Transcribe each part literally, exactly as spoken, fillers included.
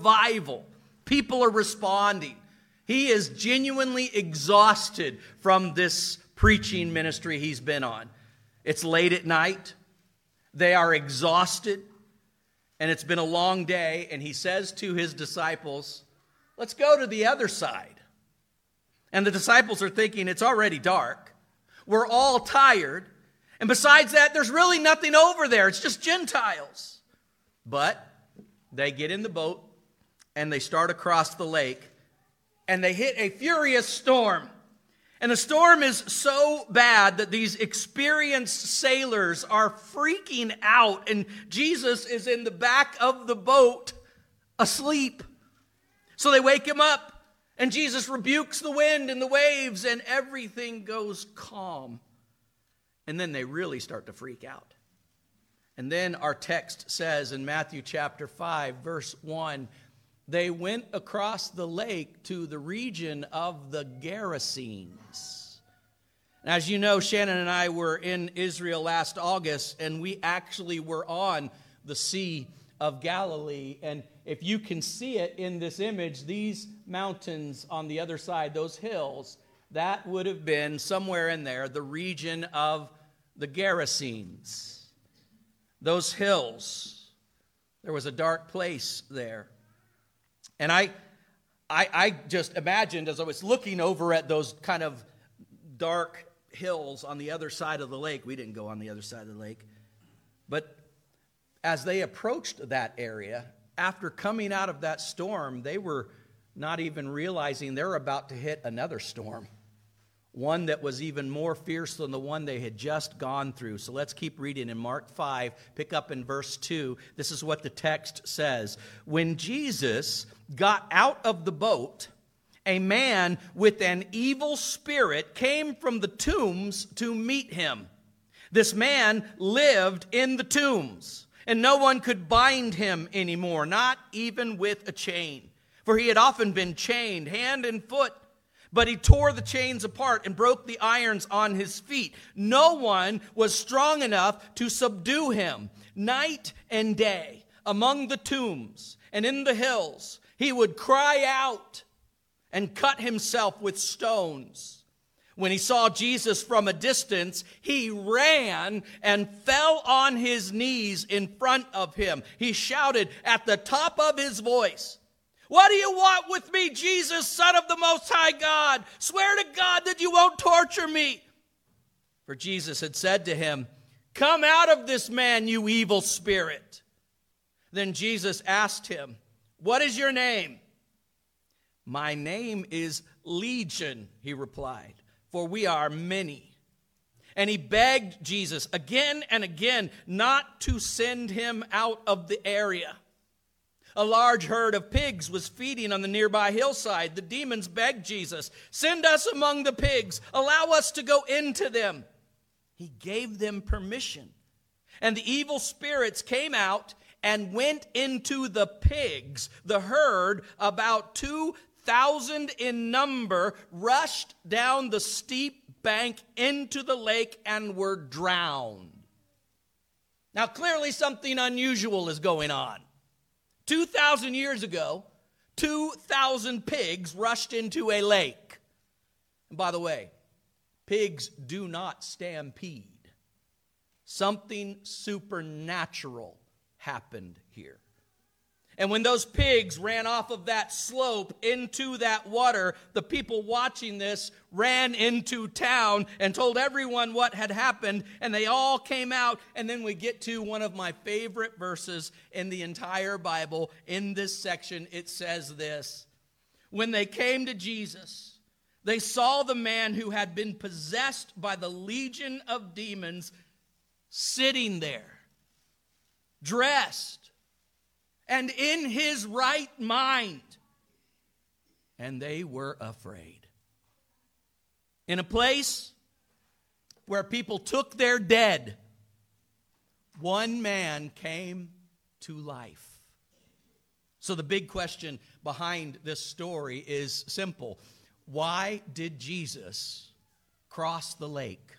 revival. People are responding. He is genuinely exhausted from this preaching ministry he's been on. It's late at night. They are exhausted. And it's been a long day. And he says to his disciples, let's go to the other side. And the disciples are thinking, it's already dark. We're all tired. And besides that, there's really nothing over there. It's just Gentiles. But they get in the boat and they start across the lake. And they hit a furious storm. And the storm is so bad that these experienced sailors are freaking out. And Jesus is in the back of the boat asleep. So they wake him up. And Jesus rebukes the wind and the waves. And everything goes calm. And then they really start to freak out. And then our text says in Matthew chapter five, verse one, they went across the lake to the region of the Gerasenes. As you know, Shannon and I were in Israel last August, and we actually were on the Sea of Galilee. And if you can see it in this image, these mountains on the other side, those hills, that would have been somewhere in there, the region of the Gerasenes. Those hills, there was a dark place there. And I, I, I just imagined as I was looking over at those kind of dark hills on the other side of the lake. We didn't go on the other side of the lake. But as they approached that area, after coming out of that storm, they were not even realizing they were about to hit another storm. One that was even more fierce than the one they had just gone through. So let's keep reading in Mark five, pick up in verse two. This is what the text says. When Jesus got out of the boat, a man with an evil spirit came from the tombs to meet him. This man lived in the tombs, and no one could bind him anymore, not even with a chain. For he had often been chained hand and foot. But he tore the chains apart and broke the irons on his feet. No one was strong enough to subdue him. Night and day, among the tombs and in the hills, he would cry out and cut himself with stones. When he saw Jesus from a distance, he ran and fell on his knees in front of him. He shouted at the top of his voice, "What do you want with me, Jesus, Son of the Most High God? Swear to God that you won't torture me." For Jesus had said to him, "Come out of this man, you evil spirit." Then Jesus asked him, "What is your name?" "My name is Legion," he replied, "for we are many." And he begged Jesus again and again not to send him out of the area. A large herd of pigs was feeding on the nearby hillside. The demons begged Jesus, "Send us among the pigs. Allow us to go into them." He gave them permission. And the evil spirits came out and went into the pigs. The herd, about two thousand in number, rushed down the steep bank into the lake and were drowned. Now, clearly something unusual is going on. two thousand years ago, two thousand pigs rushed into a lake. And by the way, pigs do not stampede. Something supernatural happened here. And when those pigs ran off of that slope into that water, the people watching this ran into town and told everyone what had happened, and they all came out. And then we get to one of my favorite verses in the entire Bible. In this section, it says this: "When they came to Jesus, they saw the man who had been possessed by the legion of demons sitting there, dressed, and in his right mind. And they were afraid." In a place where people took their dead, one man came to life. So the big question behind this story is simple. Why did Jesus cross the lake?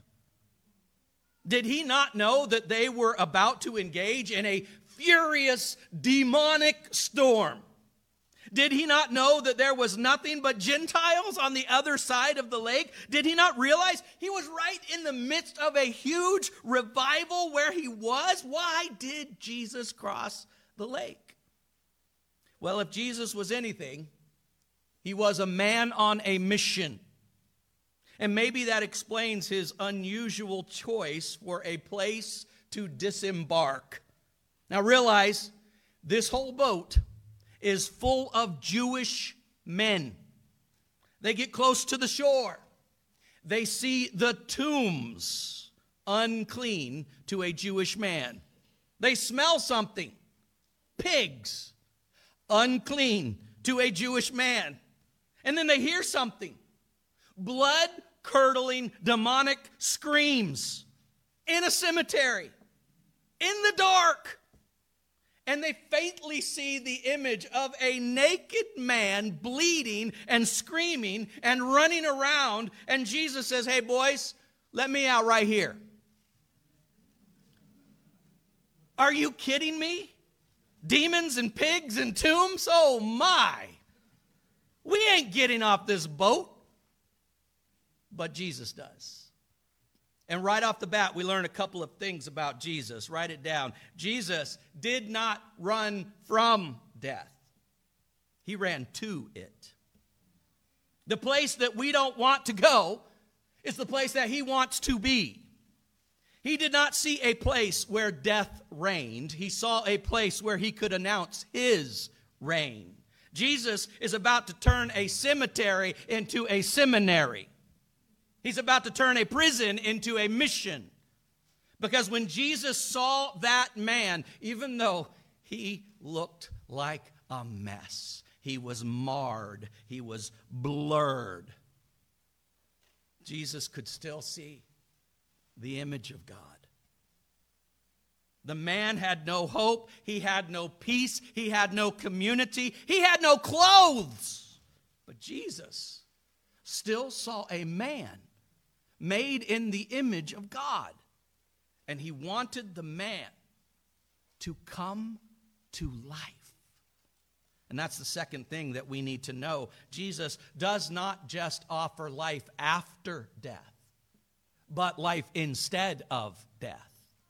Did he not know that they were about to engage in a furious demonic storm? Did he not know that there was nothing but Gentiles on the other side of the lake? Did he not realize he was right in the midst of a huge revival where he was? Why did Jesus cross the lake? Well, if Jesus was anything, he was a man on a mission. And maybe that explains his unusual choice for a place to disembark. Now realize, this whole boat is full of Jewish men. They get close to the shore. They see the tombs, unclean to a Jewish man. They smell something, pigs, unclean to a Jewish man. And then they hear something, blood-curdling demonic screams in a cemetery, in the dark. And they faintly see the image of a naked man bleeding and screaming and running around. And Jesus says, hey, boys, let me out right here. Are you kidding me? Demons and pigs and tombs? Oh, my. We ain't getting off this boat. But Jesus does. And right off the bat, we learn a couple of things about Jesus. Write it down. Jesus did not run from death. He ran to it. The place that we don't want to go is the place that he wants to be. He did not see a place where death reigned. He saw a place where he could announce his reign. Jesus is about to turn a cemetery into a seminary. He's about to turn a prison into a mission. Because when Jesus saw that man, even though he looked like a mess, he was marred, he was blurred, Jesus could still see the image of God. The man had no hope, he had no peace, he had no community, he had no clothes. But Jesus still saw a man made in the image of God. And he wanted the man to come to life. And that's the second thing that we need to know. Jesus does not just offer life after death, but life instead of death.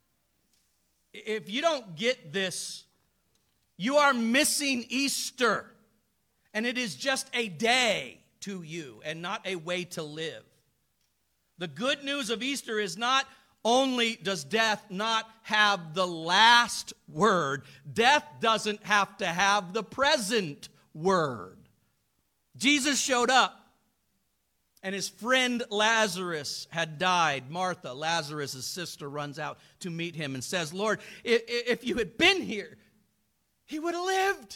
If you don't get this, you are missing Easter. And it is just a day to you and not a way to live. The good news of Easter is not only does death not have the last word, death doesn't have to have the present word. Jesus showed up, and his friend Lazarus had died. Martha, Lazarus' sister, runs out to meet him and says, Lord, if you had been here, he would have lived.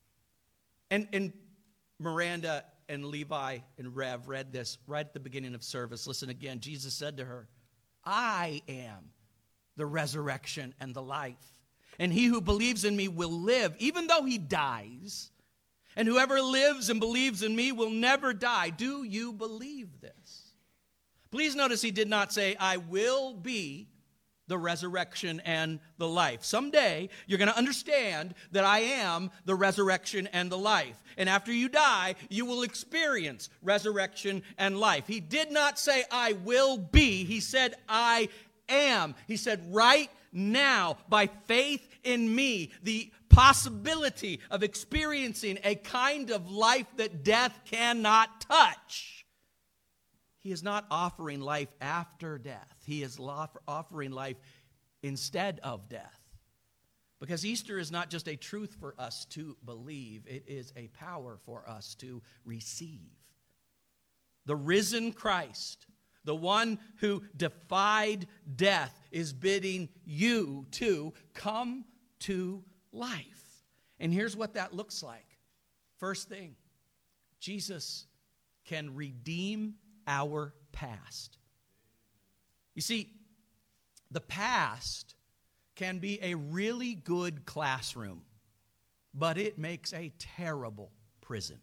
And, and Miranda and Levi and Rev read this right at the beginning of service. Listen again. Jesus said to her, I am the resurrection and the life. And he who believes in me will live, even though he dies. And whoever lives and believes in me will never die. Do you believe this? Please notice he did not say, I will be the resurrection and the life. Someday, you're going to understand that I am the resurrection and the life. And after you die, you will experience resurrection and life. He did not say, I will be. He said, I am. He said, right now, by faith in me, the possibility of experiencing a kind of life that death cannot touch. He is not offering life after death. He is offering life instead of death. Because Easter is not just a truth for us to believe. It is a power for us to receive. The risen Christ, the one who defied death, is bidding you to come to life. And here's what that looks like. First thing, Jesus can redeem our past. You see, the past can be a really good classroom, but it makes a terrible prison.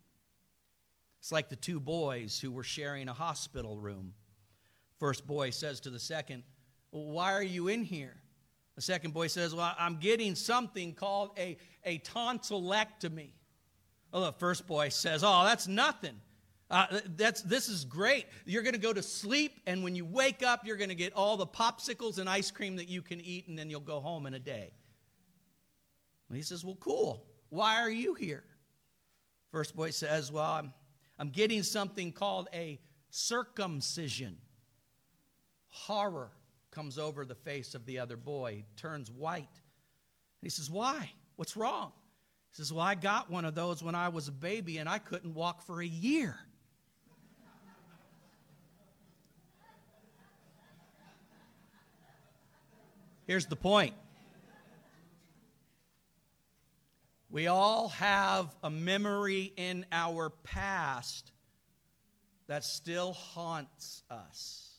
It's like the two boys who were sharing a hospital room. First boy says to the second, well, why are you in here? The second boy says, well, I'm getting something called a, a tonsillectomy. Well, the first boy says, oh, that's nothing. Uh, that's This is great. You're going to go to sleep, and when you wake up, you're going to get all the popsicles and ice cream that you can eat, and then you'll go home in a day. And he says, well, cool. Why are you here? First boy says, well, I'm, I'm getting something called a circumcision. Horror comes over the face of the other boy. He turns white. And he says, why? What's wrong? He says, well, I got one of those when I was a baby, and I couldn't walk for a year. Here's the point. We all have a memory in our past that still haunts us.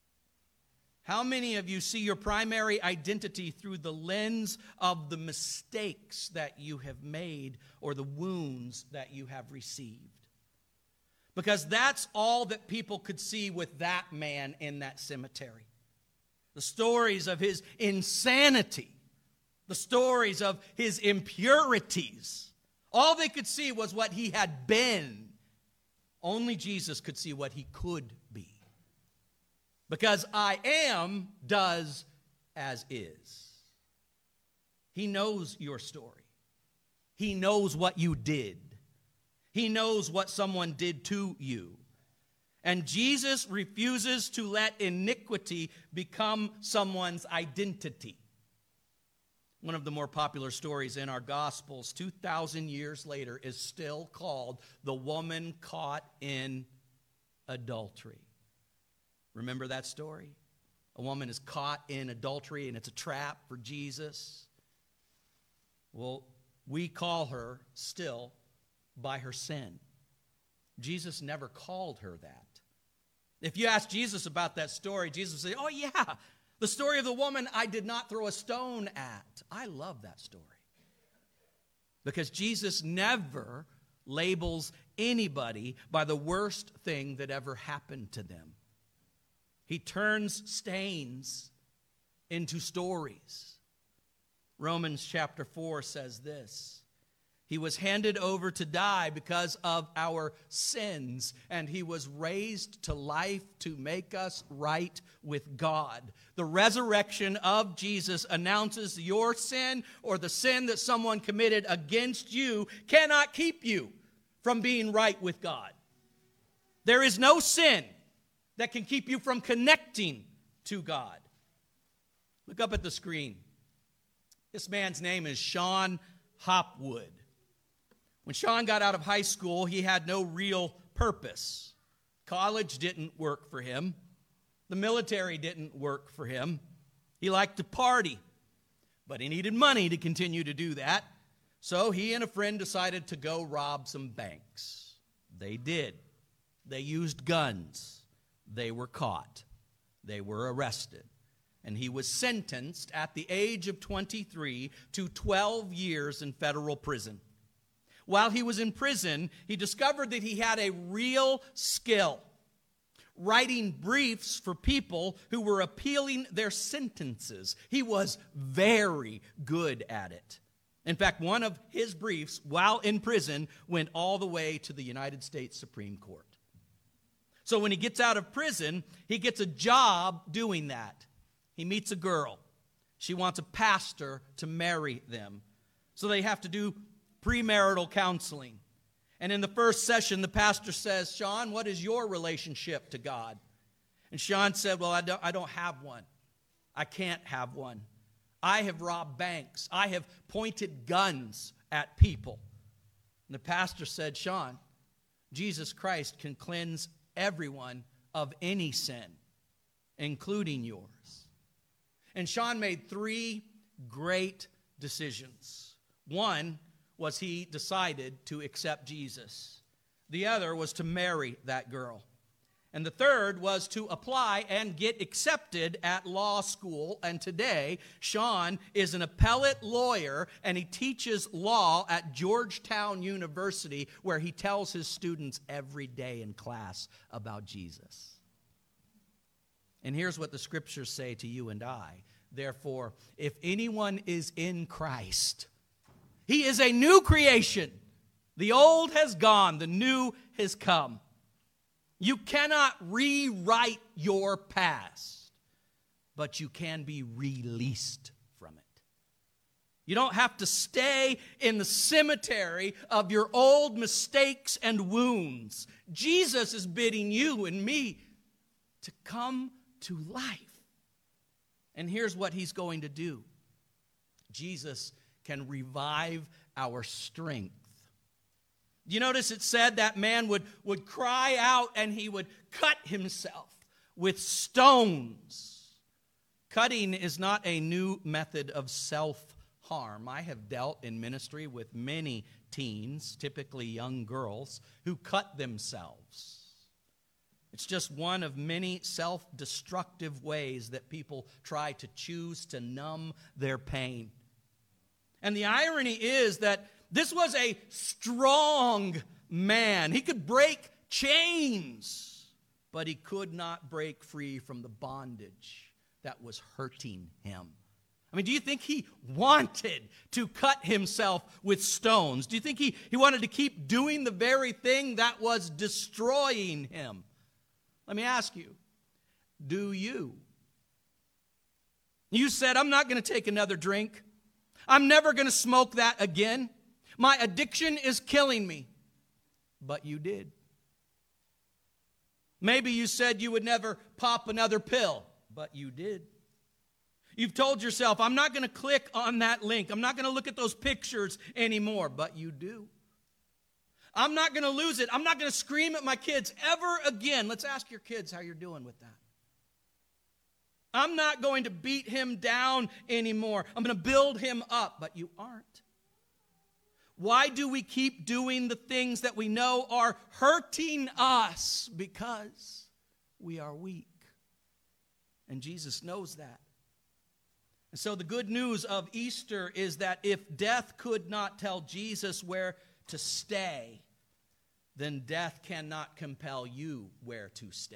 How many of you see your primary identity through the lens of the mistakes that you have made or the wounds that you have received? Because that's all that people could see with that man in that cemetery. The stories of his insanity. The stories of his impurities. All they could see was what he had been. Only Jesus could see what he could be. Because I am does as is. He knows your story. He knows what you did. He knows what someone did to you. And Jesus refuses to let iniquity become someone's identity. One of the more popular stories in our Gospels, two thousand years later, is still called the woman caught in adultery. Remember that story? A woman is caught in adultery, and it's a trap for Jesus. Well, we call her still by her sin. Jesus never called her that. If you ask Jesus about that story, Jesus would say, oh yeah, the story of the woman I did not throw a stone at. I love that story. Because Jesus never labels anybody by the worst thing that ever happened to them. He turns stains into stories. Romans chapter four says this. He was handed over to die because of our sins, and he was raised to life to make us right with God. The resurrection of Jesus announces your sin or the sin that someone committed against you cannot keep you from being right with God. There is no sin that can keep you from connecting to God. Look up at the screen. This man's name is Sean Hopwood. When Sean got out of high school, he had no real purpose. College didn't work for him. The military didn't work for him. He liked to party, but he needed money to continue to do that. So he and a friend decided to go rob some banks. They did. They used guns. They were caught. They were arrested. And he was sentenced at the age of twenty-three to twelve years in federal prison. While he was in prison, he discovered that he had a real skill, writing briefs for people who were appealing their sentences. He was very good at it. In fact, one of his briefs, while in prison, went all the way to the United States Supreme Court. So when he gets out of prison, he gets a job doing that. He meets a girl. She wants a pastor to marry them. So they have to do premarital counseling. And in the first session, the pastor says, Sean, what is your relationship to God? And Sean said, well, I don't, I don't have one. I can't have one. I have robbed banks. I have pointed guns at people. And the pastor said, Sean, Jesus Christ can cleanse everyone of any sin, including yours. And Sean made three great decisions. One was he decided to accept Jesus. The other was to marry that girl. And the third was to apply and get accepted at law school. And today, Sean is an appellate lawyer, and he teaches law at Georgetown University, where he tells his students every day in class about Jesus. And here's what the scriptures say to you and I. Therefore, if anyone is in Christ, he is a new creation. The old has gone, the new has come. You cannot rewrite your past, but you can be released from it. You don't have to stay in the cemetery of your old mistakes and wounds. Jesus is bidding you and me to come to life. And here's what he's going to do. Jesus can revive our strength. You notice it said that man would, would cry out and he would cut himself with stones. Cutting is not a new method of self-harm. I have dealt in ministry with many teens, typically young girls, who cut themselves. It's just one of many self-destructive ways that people try to choose to numb their pain. And the irony is that this was a strong man. He could break chains, but he could not break free from the bondage that was hurting him. I mean, do you think he wanted to cut himself with stones? Do you think he, he wanted to keep doing the very thing that was destroying him? Let me ask you, do you? You said, I'm not going to take another drink. I'm never going to smoke that again. My addiction is killing me. But you did. Maybe you said you would never pop another pill, but you did. You've told yourself, I'm not going to click on that link. I'm not going to look at those pictures anymore, but you do. I'm not going to lose it. I'm not going to scream at my kids ever again. Let's ask your kids how you're doing with that. I'm not going to beat him down anymore. I'm going to build him up, but you aren't. Why do we keep doing the things that we know are hurting us? Because we are weak. And Jesus knows that. And so the good news of Easter is that if death could not tell Jesus where to stay, then death cannot compel you where to stay.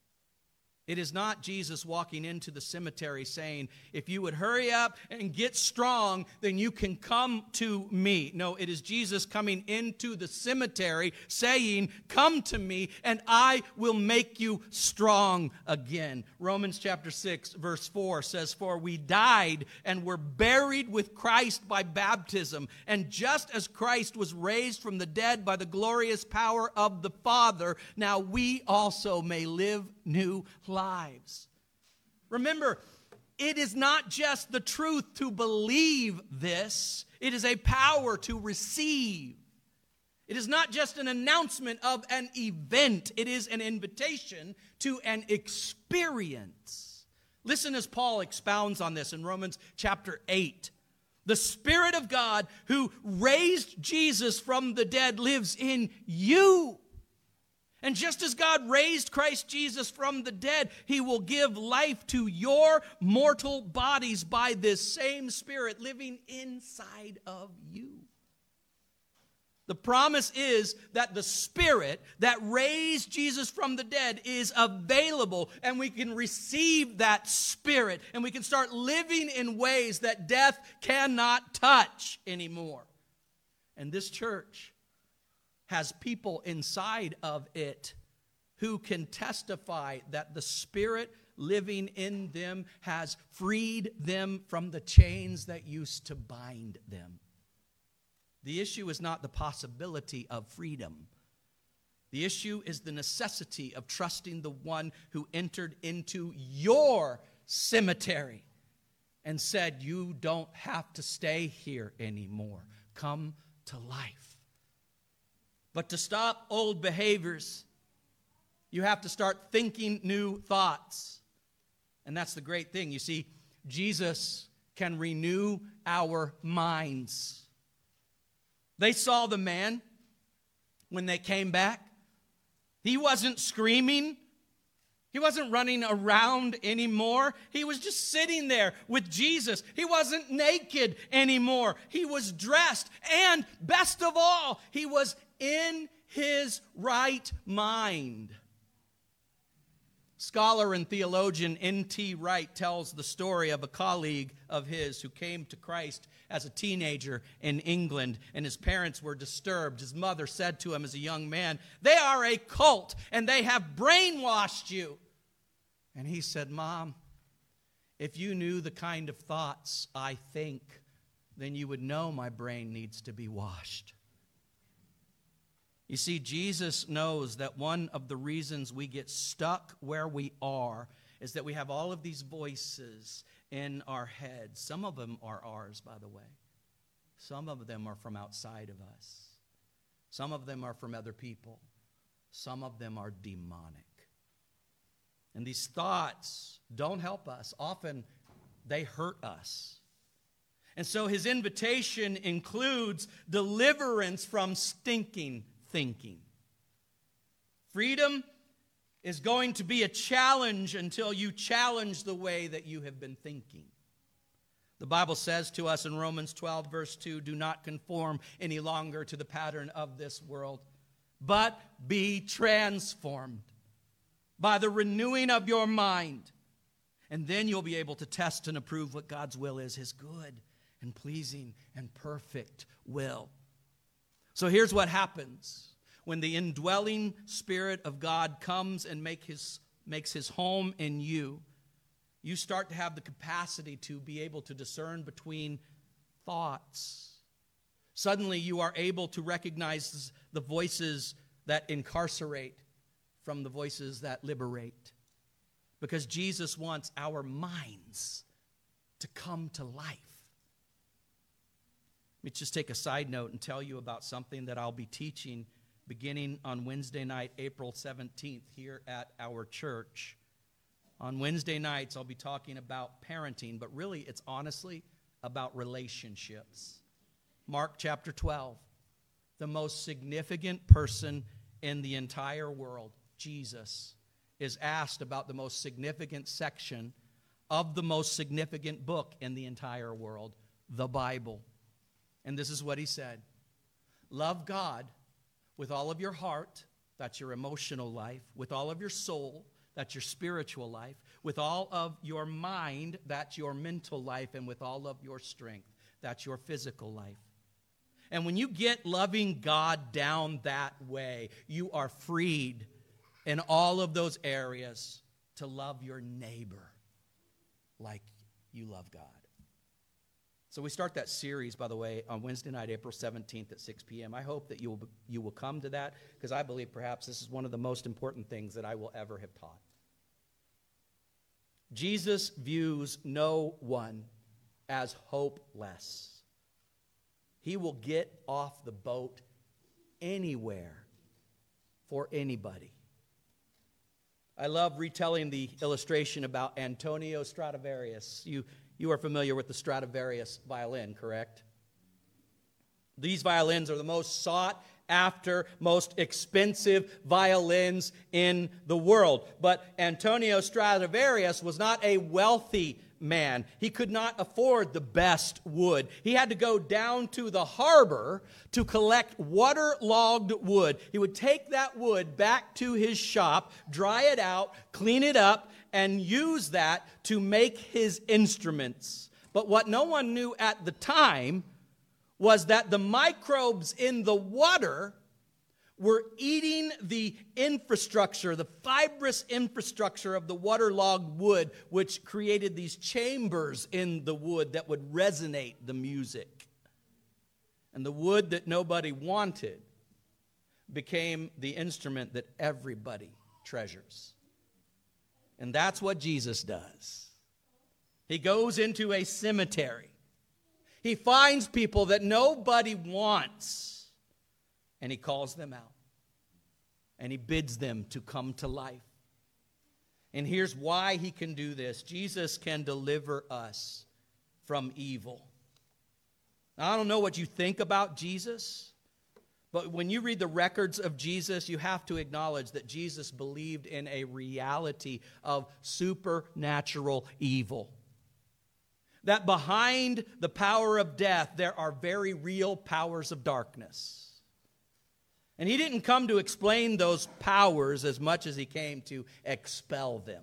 It is not Jesus walking into the cemetery saying, if you would hurry up and get strong, then you can come to me. No, it is Jesus coming into the cemetery saying, come to me and I will make you strong again. Romans chapter six verse four says, for we died and were buried with Christ by baptism. And just as Christ was raised from the dead by the glorious power of the Father, now we also may live new lives. Remember, it is not just the truth to believe this, it is a power to receive. It is not just an announcement of an event, it is an invitation to an experience. Listen as Paul expounds on this in Romans chapter eight. The Spirit of God who raised Jesus from the dead lives in you. And just as God raised Christ Jesus from the dead, he will give life to your mortal bodies by this same Spirit living inside of you. The promise is that the Spirit that raised Jesus from the dead is available, and we can receive that Spirit, and we can start living in ways that death cannot touch anymore. And this church has people inside of it who can testify that the Spirit living in them has freed them from the chains that used to bind them. The issue is not the possibility of freedom. The issue is the necessity of trusting the one who entered into your cemetery and said, you don't have to stay here anymore. Come to life. But to stop old behaviors, you have to start thinking new thoughts. And that's the great thing. You see, Jesus can renew our minds. They saw the man when they came back. He wasn't screaming. He wasn't running around anymore. He was just sitting there with Jesus. He wasn't naked anymore. He was dressed. And best of all, he was in his right mind. Scholar and theologian N T Wright tells the story of a colleague of his who came to Christ as a teenager in England, and his parents were disturbed. His mother said to him as a young man, "They are a cult, and they have brainwashed you." And he said, "Mom, if you knew the kind of thoughts I think, then you would know my brain needs to be washed." You see, Jesus knows that one of the reasons we get stuck where we are is that we have all of these voices in our heads. Some of them are ours, by the way. Some of them are from outside of us. Some of them are from other people. Some of them are demonic. And these thoughts don't help us. Often they hurt us. And so his invitation includes deliverance from stinking thinking. Freedom is going to be a challenge until you challenge the way that you have been thinking. The Bible says to us in Romans twelve, verse two, "Do not conform any longer to the pattern of this world, but be transformed by the renewing of your mind. And then you'll be able to test and approve what God's will is, his good and pleasing and perfect will." So here's what happens when the indwelling Spirit of God comes and make his, makes his home in you. You start to have the capacity to be able to discern between thoughts. Suddenly you are able to recognize the voices that incarcerate from the voices that liberate. Because Jesus wants our minds to come to life. Let me just take a side note and tell you about something that I'll be teaching beginning on Wednesday night, April seventeenth, here at our church. On Wednesday nights, I'll be talking about parenting, but really it's honestly about relationships. Mark chapter twelve, the most significant person in the entire world, Jesus, is asked about the most significant section of the most significant book in the entire world, the Bible. And this is what he said: love God with all of your heart, that's your emotional life, with all of your soul, that's your spiritual life, with all of your mind, that's your mental life, and with all of your strength, that's your physical life. And when you get loving God down that way, you are freed in all of those areas to love your neighbor like you love God. So we start that series, by the way, on Wednesday night, April seventeenth at six p.m. I hope that you will, you will come to that, because I believe perhaps this is one of the most important things that I will ever have taught. Jesus views no one as hopeless. He will get off the boat anywhere for anybody. I love retelling the illustration about Antonio Stradivarius. You, you are familiar with the Stradivarius violin, correct? These violins are the most sought after, most expensive violins in the world. But Antonio Stradivarius was not a wealthy man. He could not afford the best wood. He had to go down to the harbor to collect waterlogged wood. He would take that wood back to his shop, dry it out, clean it up, and use that to make his instruments. But what no one knew at the time was that the microbes in the water were eating the infrastructure, the fibrous infrastructure of the waterlogged wood, which created these chambers in the wood that would resonate the music. And the wood that nobody wanted became the instrument that everybody treasures. And that's what Jesus does. He goes into a cemetery. He finds people that nobody wants, and he calls them out. And he bids them to come to life. And here's why he can do this. Jesus can deliver us from evil. Now, I don't know what you think about Jesus, but when you read the records of Jesus, you have to acknowledge that Jesus believed in a reality of supernatural evil. That behind the power of death, there are very real powers of darkness. And he didn't come to explain those powers as much as he came to expel them.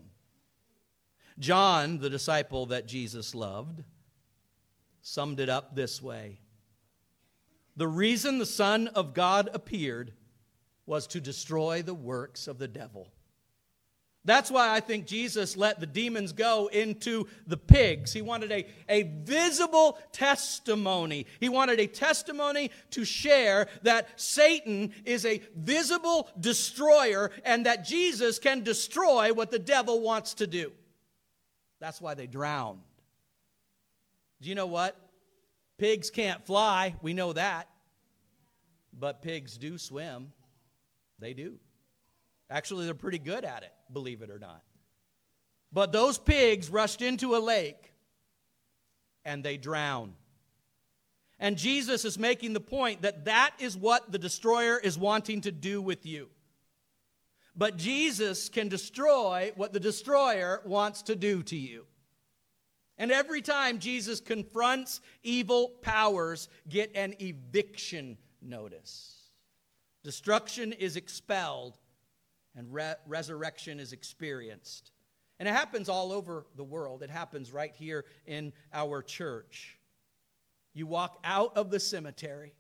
John, the disciple that Jesus loved, summed it up this way. The reason the Son of God appeared was to destroy the works of the devil. That's why I think Jesus let the demons go into the pigs. He wanted a, a visible testimony. He wanted a testimony to share that Satan is a visible destroyer and that Jesus can destroy what the devil wants to do. That's why they drowned. Do you know what? Pigs can't fly. We know that. But pigs do swim. They do. Actually, they're pretty good at it, believe it or not. But those pigs rushed into a lake and they drowned. And Jesus is making the point that that is what the destroyer is wanting to do with you. But Jesus can destroy what the destroyer wants to do to you. And every time Jesus confronts evil powers, get an eviction notice. Destruction is expelled and re- resurrection is experienced. And it happens all over the world. It happens right here in our church. You walk out of the cemetery.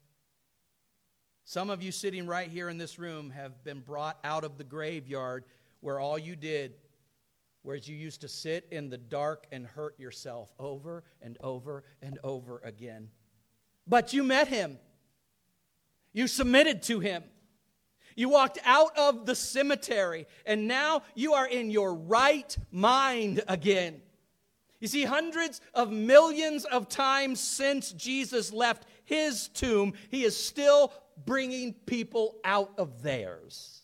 Some of you sitting right here in this room have been brought out of the graveyard where all you did was you used to sit in the dark and hurt yourself over and over and over again. But you met him. You submitted to him. You walked out of the cemetery, and now you are in your right mind again. You see, hundreds of millions of times since Jesus left his tomb, he is still bringing people out of theirs.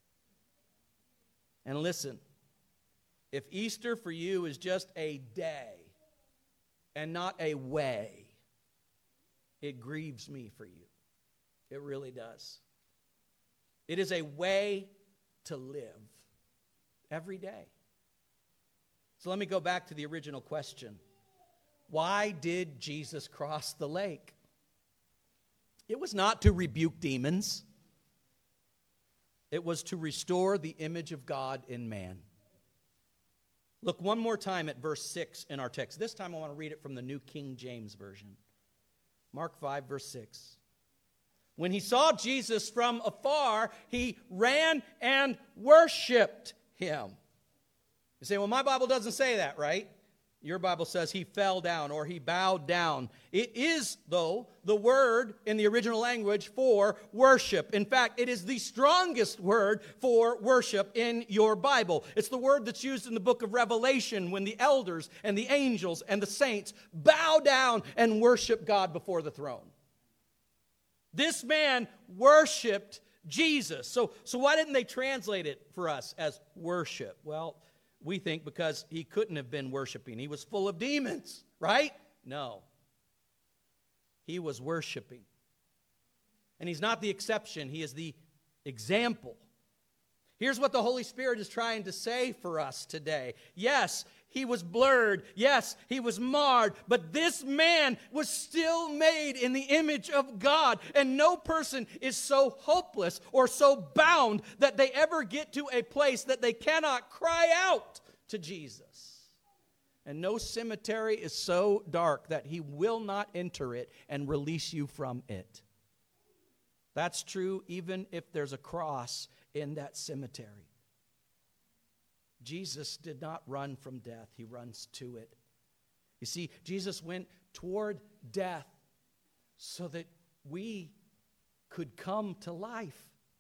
And listen, if Easter for you is just a day and not a way, it grieves me for you. It really does. It is a way to live every day. So let me go back to the original question. Why did Jesus cross the lake? It was not to rebuke demons. It was to restore the image of God in man. Look one more time at verse six in our text. This time I want to read it from the New King James Version. Mark five, verse six. When he saw Jesus from afar, he ran and worshiped him. You say, well, my Bible doesn't say that, right? Your Bible says he fell down or he bowed down. It is, though, the word in the original language for worship. In fact, it is the strongest word for worship in your Bible. It's the word that's used in the book of Revelation when the elders and the angels and the saints bow down and worship God before the throne. This man worshiped Jesus. So, so why didn't they translate it for us as worship? Well, we think because he couldn't have been worshiping. He was full of demons, right? No. He was worshiping. And he's not the exception. He is the example. Here's what the Holy Spirit is trying to say for us today. Yes, he was blurred. Yes, he was marred. But this man was still made in the image of God. And no person is so hopeless or so bound that they ever get to a place that they cannot cry out to Jesus. And no cemetery is so dark that he will not enter it and release you from it. That's true even if there's a cross in that cemetery. Jesus did not run from death. He runs to it. You see, Jesus went toward death so that we could come to life.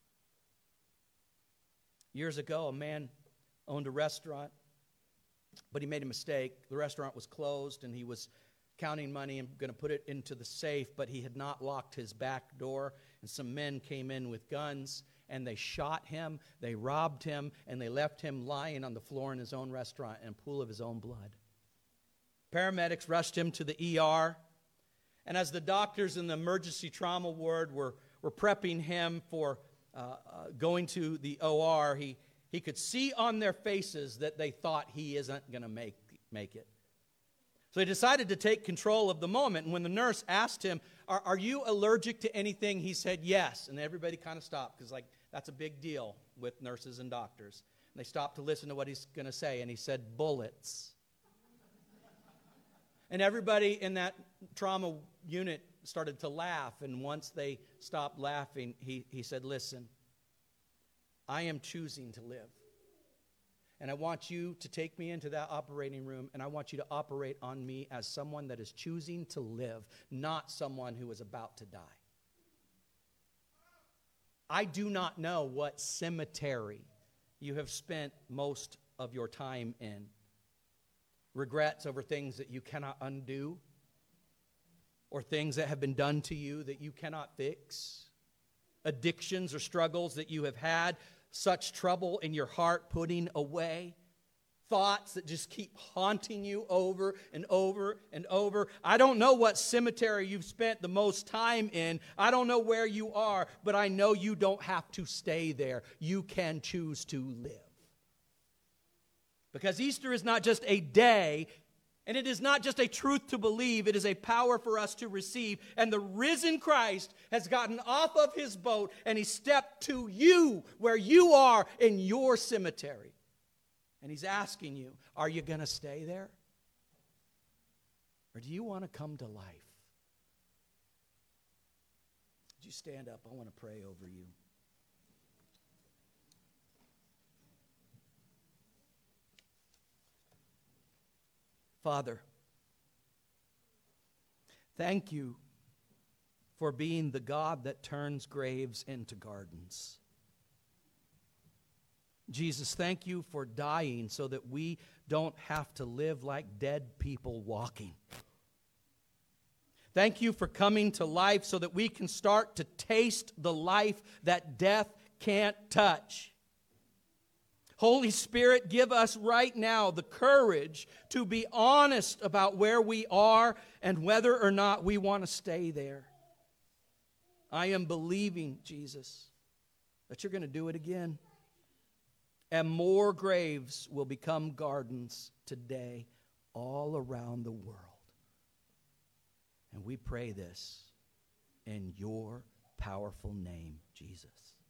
Years ago, a man owned a restaurant, but he made a mistake. The restaurant was closed, and he was counting money and going to put it into the safe, but he had not locked his back door, and some men came in with guns, and they shot him, they robbed him, and they left him lying on the floor in his own restaurant in a pool of his own blood. Paramedics rushed him to the E R, and as the doctors in the emergency trauma ward were, were prepping him for uh, uh, going to the O R, he, he could see on their faces that they thought he isn't going to make, make it. So he decided to take control of the moment. And when the nurse asked him, are, are you allergic to anything? He said, yes. And everybody kind of stopped because, like, that's a big deal with nurses and doctors. And they stopped to listen to what he's going to say. And he said, bullets. And everybody in that trauma unit started to laugh. And once they stopped laughing, he, he said, listen, I am choosing to live. And I want you to take me into that operating room, and I want you to operate on me as someone that is choosing to live, not someone who is about to die. I do not know what cemetery you have spent most of your time in. Regrets over things that you cannot undo, or things that have been done to you that you cannot fix, addictions or struggles that you have had such trouble in your heart putting away, thoughts that just keep haunting you over and over and over. I don't know what cemetery you've spent the most time in. I don't know where you are, but I know you don't have to stay there. You can choose to live. Because Easter is not just a day, and it is not just a truth to believe, it is a power for us to receive. And the risen Christ has gotten off of his boat and he stepped to you where you are in your cemetery. And he's asking you, are you going to stay there? Or do you want to come to life? Would you stand up? I want to pray over you. Father, thank you for being the God that turns graves into gardens. Jesus, thank you for dying so that we don't have to live like dead people walking. Thank you for coming to life so that we can start to taste the life that death can't touch. Holy Spirit, give us right now the courage to be honest about where we are and whether or not we want to stay there. I am believing, Jesus, that you're going to do it again. And more graves will become gardens today all around the world. And we pray this in your powerful name, Jesus.